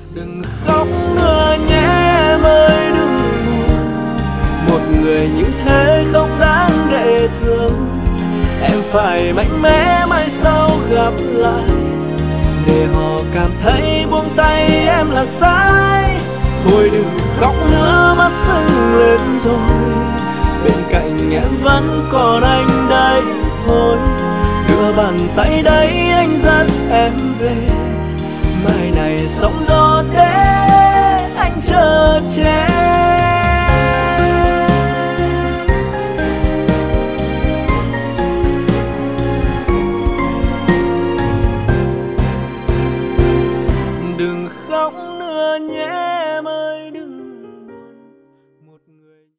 Đừng khóc nữa nhé em ơi đừng buồn, một người như thế không đáng để thương. Em phải mạnh mẽ mai sau gặp lại, để họ cảm thấy buông tay em là sai. Thôi đừng khóc nữa mắt sưng lên rồi, bên cạnh em vẫn còn anh đây thôi. Đưa bàn tay đấy anh dắt em về, mai này sóng gió thế